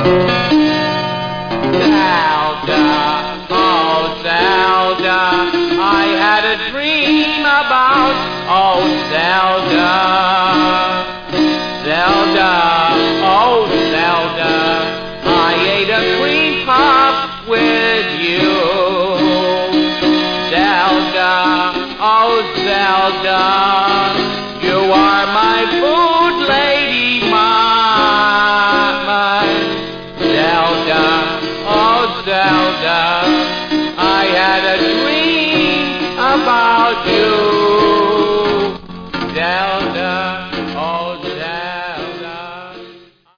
Zelda, oh Zelda, I had a dream about, oh Zelda. Zelda, oh Zelda, I ate a cream puff with you. Zelda, oh Zelda, you are my food lady, Zelda, oh Zelda, I had a dream about you.